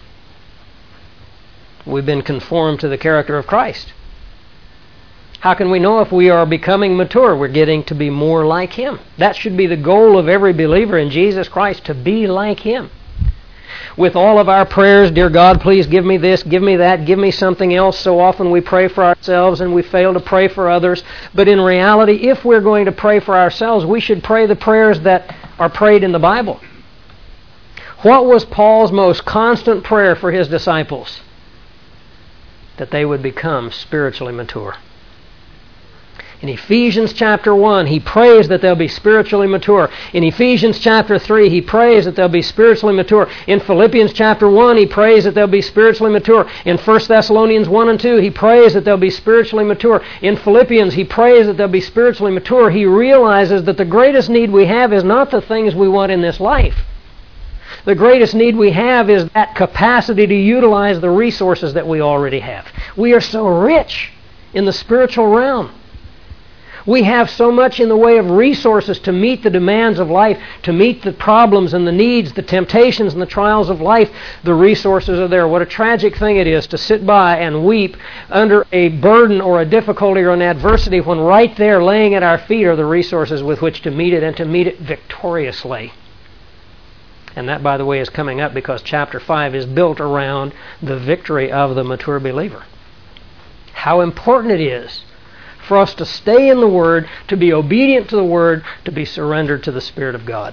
We've been conformed to the character of Christ. How can we know if we are becoming mature? We're getting to be more like Him. That should be the goal of every believer in Jesus Christ, to be like Him. With all of our prayers, dear God, please give me this, give me that, give me something else. So often we pray for ourselves and we fail to pray for others. But in reality, if we're going to pray for ourselves, we should pray the prayers that are prayed in the Bible. What was Paul's most constant prayer for his disciples? That they would become spiritually mature. In Ephesians chapter 1, he prays that they'll be spiritually mature. In Ephesians chapter 3, he prays that they'll be spiritually mature. In Philippians chapter 1, he prays that they'll be spiritually mature. In 1 Thessalonians 1 and 2, he prays that they'll be spiritually mature. In Philippians, he prays that they'll be spiritually mature. He realizes that the greatest need we have is not the things we want in this life. The greatest need we have is that capacity to utilize the resources that we already have. We are so rich in the spiritual realm. We have so much in the way of resources to meet the demands of life, to meet the problems and the needs, the temptations and the trials of life. The resources are there. What a tragic thing it is to sit by and weep under a burden or a difficulty or an adversity when right there laying at our feet are the resources with which to meet it and to meet it victoriously. And that, by the way, is coming up because chapter 5 is built around the victory of the mature believer. How important it is for us to stay in the Word, to be obedient to the Word, to be surrendered to the Spirit of God.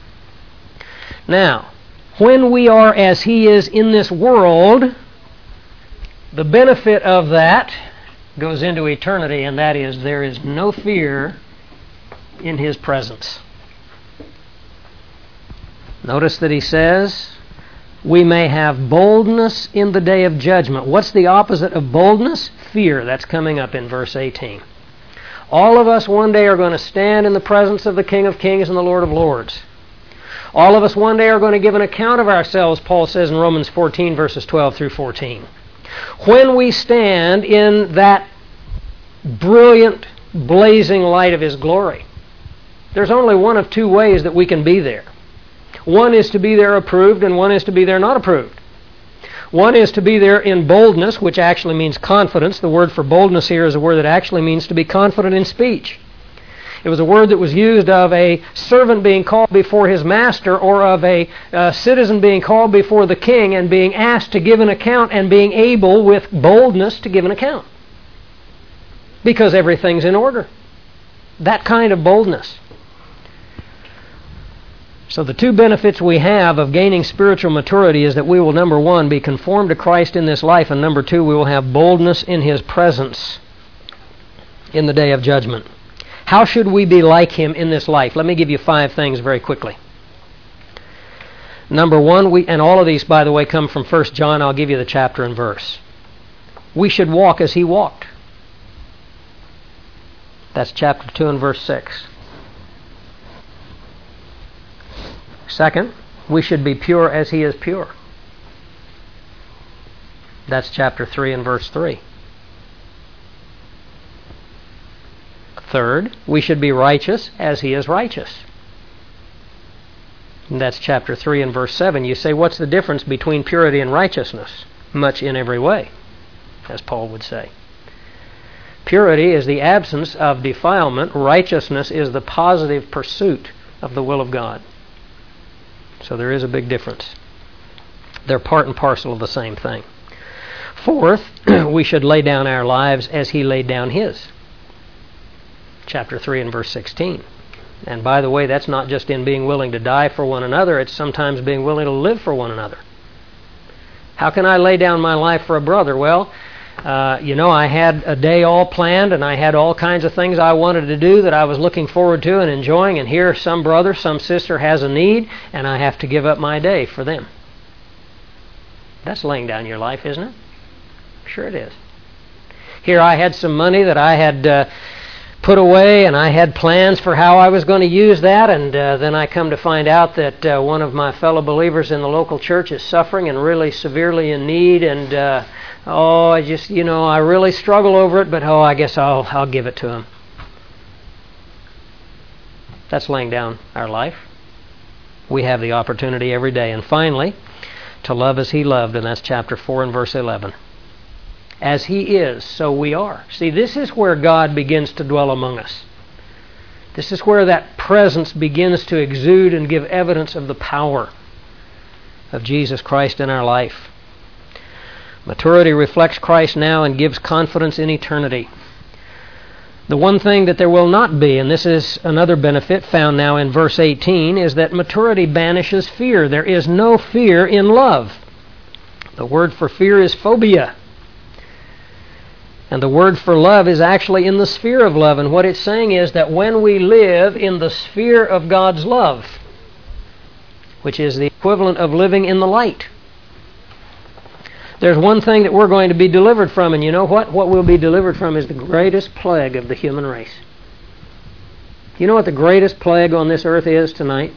Now, when we are as He is in this world, the benefit of that goes into eternity, and that is there is no fear in His presence. Notice that he says, we may have boldness in the day of judgment. What's the opposite of boldness? Fear. That's coming up in verse 18. All of us one day are going to stand in the presence of the King of Kings and the Lord of Lords. All of us one day are going to give an account of ourselves, Paul says in Romans 14, verses 12 through 14. When we stand in that brilliant, blazing light of His glory, there's only one of two ways that we can be there. One is to be there approved, and one is to be there not approved. One is to be there in boldness, which actually means confidence. The word for boldness here is a word that actually means to be confident in speech. It was a word that was used of a servant being called before his master, or of a citizen being called before the king and being asked to give an account and being able with boldness to give an account. Because everything's in order. That kind of boldness. So the two benefits we have of gaining spiritual maturity is that we will, number one, be conformed to Christ in this life, and number two, we will have boldness in His presence in the day of judgment. How should we be like Him in this life? Let me give you 5 things very quickly. Number one, and all of these, by the way, come from 1 John. I'll give you the chapter and verse. We should walk as He walked. That's chapter 2 and verse 6. Second, we should be pure as He is pure. That's chapter 3 and verse 3. Third, we should be righteous as He is righteous. And that's chapter 3 and verse 7. You say, what's the difference between purity and righteousness? Much in every way, as Paul would say. Purity is the absence of defilement. Righteousness is the positive pursuit of the will of God. So there is a big difference. They're part and parcel of the same thing. Fourth, we should lay down our lives as He laid down His. Chapter 3 and verse 16. And by the way, that's not just in being willing to die for one another, it's sometimes being willing to live for one another. How can I lay down my life for a brother? Well, I had a day all planned, and I had all kinds of things I wanted to do that I was looking forward to and enjoying, and here some brother, some sister has a need, and I have to give up my day for them. That's laying down your life, isn't it? Sure it is. Here I had some money that I had put away, and I had plans for how I was going to use that, and then I come to find out that one of my fellow believers in the local church is suffering and really severely in need, and I really struggle over it, but I guess I'll give it to him. That's laying down our life. We have the opportunity every day. And finally, to love as He loved, and that's chapter 4 and verse 11. As He is, so we are. See, this is where God begins to dwell among us. This is where that presence begins to exude and give evidence of the power of Jesus Christ in our life. Maturity reflects Christ now and gives confidence in eternity. The one thing that there will not be, and this is another benefit found now in verse 18, is that maturity banishes fear. There is no fear in love. The word for fear is phobia. And the word for love is actually in the sphere of love. And what it's saying is that when we live in the sphere of God's love, which is the equivalent of living in the light, there's one thing that we're going to be delivered from, and you know what? What we'll be delivered from is the greatest plague of the human race. You know what the greatest plague on this earth is tonight?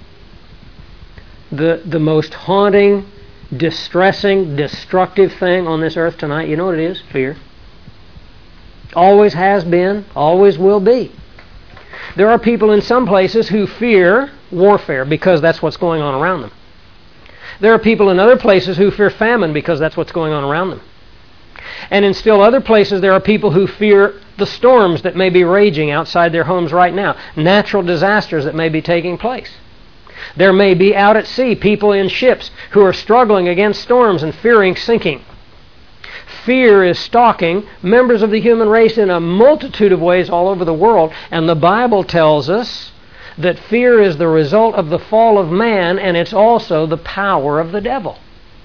The most haunting, distressing, destructive thing on this earth tonight, you know what it is? Fear. Always has been, always will be. There are people in some places who fear warfare because that's what's going on around them. There are people in other places who fear famine because that's what's going on around them. And in still other places, there are people who fear the storms that may be raging outside their homes right now, natural disasters that may be taking place. There may be out at sea people in ships who are struggling against storms and fearing sinking. Fear is stalking members of the human race in a multitude of ways all over the world, and the Bible tells us that fear is the result of the fall of man, and it's also the power of the devil.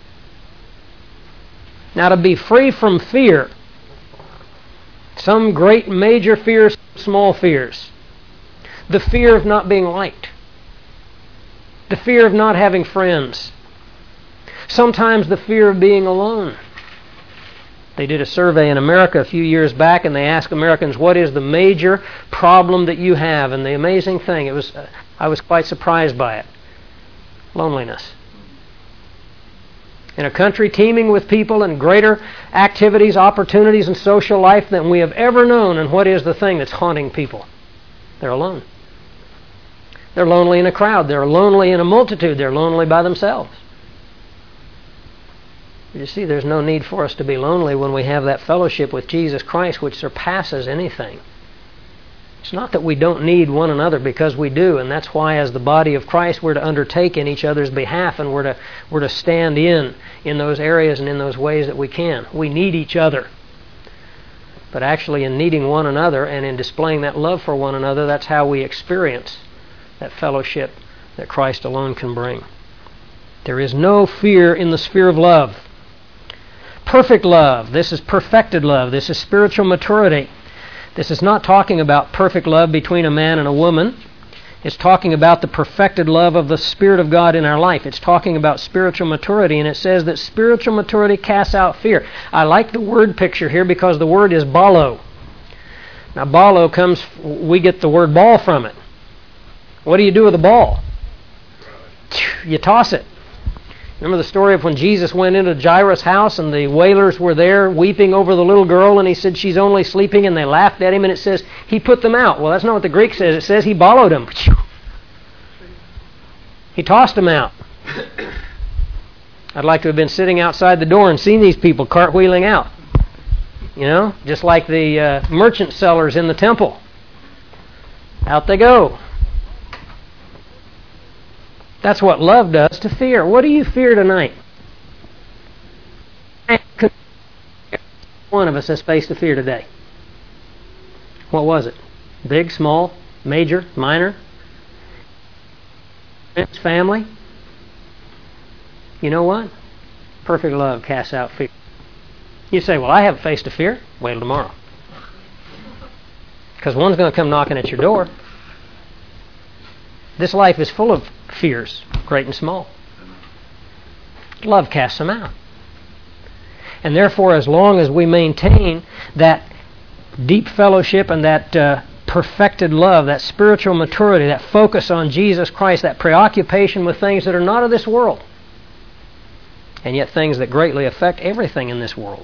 Now, to be free from fear, some great major fears, small fears, the fear of not being liked, the fear of not having friends, sometimes the fear of being alone. They did a survey in America a few years back, and they asked Americans, what is the major problem that you have? And the amazing thing, I was quite surprised by it. Loneliness. In a country teeming with people and greater activities, opportunities, and social life than we have ever known, and what is the thing that's haunting people? They're alone. They're lonely in a crowd. They're lonely in a multitude. They're lonely by themselves. You see, there's no need for us to be lonely when we have that fellowship with Jesus Christ which surpasses anything. It's not that we don't need one another, because we do, and that's why as the body of Christ we're to undertake in each other's behalf, and we're to stand in those areas and in those ways that we can. We need each other. But actually in needing one another and in displaying that love for one another, that's how we experience that fellowship that Christ alone can bring. There is no fear in the sphere of love. Perfect love. This is perfected love. This is spiritual maturity. This is not talking about perfect love between a man and a woman. It's talking about the perfected love of the Spirit of God in our life. It's talking about spiritual maturity, and it says that spiritual maturity casts out fear. I like the word picture here because the word is balo. Now, balo we get the word ball from it. What do you do with a ball? You toss it. Remember the story of when Jesus went into Jairus' house and the wailers were there weeping over the little girl, and he said she's only sleeping, and they laughed at him, and it says he put them out. Well, that's not what the Greek says. It says he ballowed them. He tossed them out. I'd like to have been sitting outside the door and seen these people cartwheeling out. You know, just like the merchant sellers in the temple. Out they go. That's what love does to fear. What do you fear tonight? One of us has faced a fear today. What was it? Big, small, major, minor? Family? You know what? Perfect love casts out fear. You say, well, I haven't faced a fear. Wait till tomorrow. Because one's going to come knocking at your door. This life is full of fears, great and small. Love casts them out. And therefore, as long as we maintain that deep fellowship and that perfected love, that spiritual maturity, that focus on Jesus Christ, that preoccupation with things that are not of this world, and yet things that greatly affect everything in this world.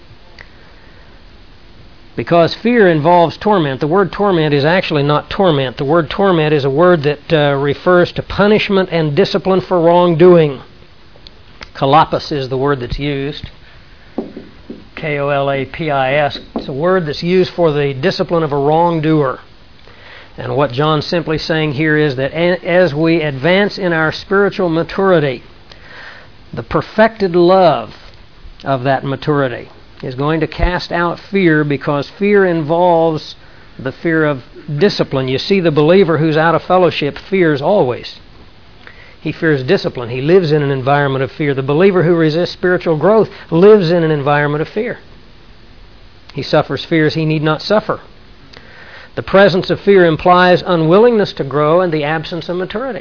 Because fear involves torment. The word torment is actually not torment. The word torment is a word that refers to punishment and discipline for wrongdoing. Kalapis is the word that's used. K-O-L-A-P-I-S. It's a word that's used for the discipline of a wrongdoer. And what John's simply saying here is that as we advance in our spiritual maturity, the perfected love of that maturity is going to cast out fear, because fear involves the fear of discipline. You see, the believer who's out of fellowship fears always. He fears discipline. He lives in an environment of fear. The believer who resists spiritual growth lives in an environment of fear. He suffers fears he need not suffer. The presence of fear implies unwillingness to grow and the absence of maturity.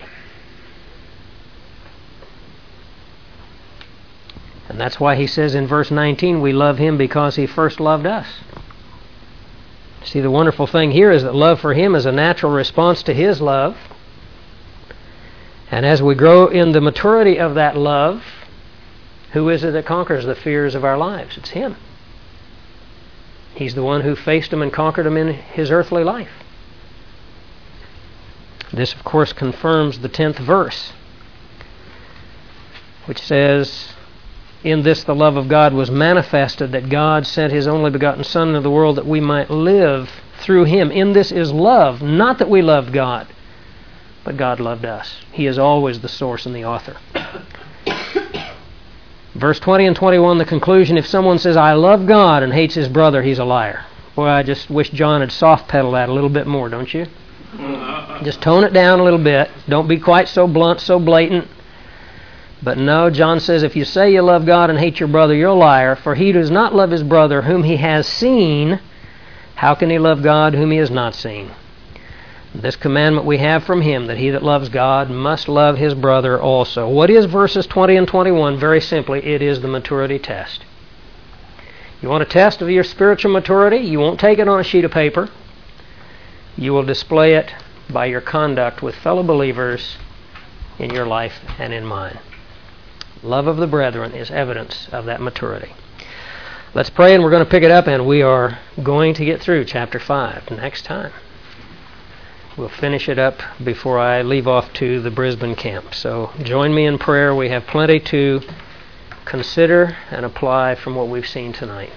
And that's why he says in verse 19, we love him because he first loved us. See, the wonderful thing here is that love for him is a natural response to his love. And as we grow in the maturity of that love, who is it that conquers the fears of our lives? It's him. He's the one who faced them and conquered them in his earthly life. This, of course, confirms the 10th verse, which says, "In this the love of God was manifested, that God sent his only begotten Son into the world that we might live through him. In this is love, not that we loved God, but God loved us." He is always the source and the author. Verse 20 and 21, the conclusion: if someone says, "I love God," and hates his brother, he's a liar. Boy, I just wish John had soft-pedaled that a little bit more, don't you? Just tone it down a little bit. Don't be quite so blunt, so blatant. But no, John says, if you say you love God and hate your brother, you're a liar. For he does not love his brother whom he has seen. How can he love God whom he has not seen? This commandment we have from him, that he that loves God must love his brother also. What is verses 20 and 21? Very simply, it is the maturity test. You want a test of your spiritual maturity? You won't take it on a sheet of paper. You will display it by your conduct with fellow believers in your life and in mine. Love of the brethren is evidence of that maturity. Let's pray, and we're going to pick it up, and we are going to get through chapter 5 next time. We'll finish it up before I leave off to the Brisbane camp. So join me in prayer. We have plenty to consider and apply from what we've seen tonight.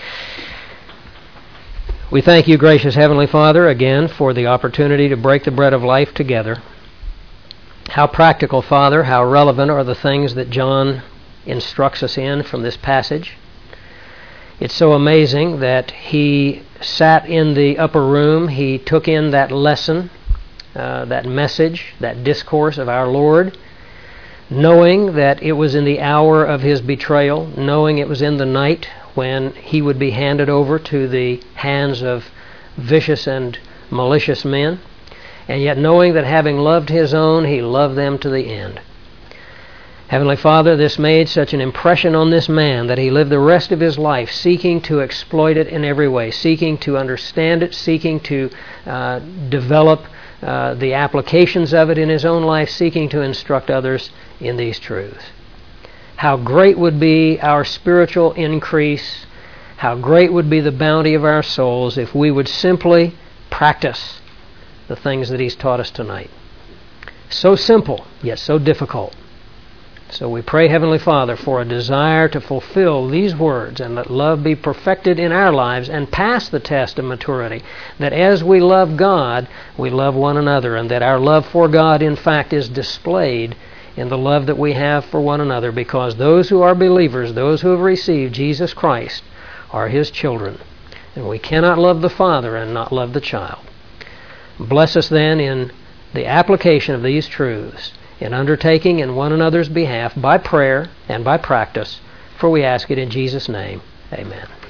We thank you, gracious Heavenly Father, again for the opportunity to break the bread of life together. How practical, Father, how relevant are the things that John instructs us in from this passage. It's so amazing that he sat in the upper room, he took in that lesson, that message, that discourse of our Lord, knowing that it was in the hour of his betrayal, knowing it was in the night when he would be handed over to the hands of vicious and malicious men, and yet knowing that having loved his own, he loved them to the end. Heavenly Father, this made such an impression on this man that he lived the rest of his life seeking to exploit it in every way, seeking to understand it, seeking to develop the applications of it in his own life, seeking to instruct others in these truths. How great would be our spiritual increase, how great would be the bounty of our souls if we would simply practice the things that he's taught us tonight. So simple, yet so difficult. So we pray, Heavenly Father, for a desire to fulfill these words and let love be perfected in our lives and pass the test of maturity, that as we love God, we love one another, and that our love for God, in fact, is displayed in the love that we have for one another, because those who are believers, those who have received Jesus Christ, are his children. And we cannot love the Father and not love the child. Bless us then in the application of these truths, in undertaking in one another's behalf by prayer and by practice, for we ask it in Jesus' name. Amen.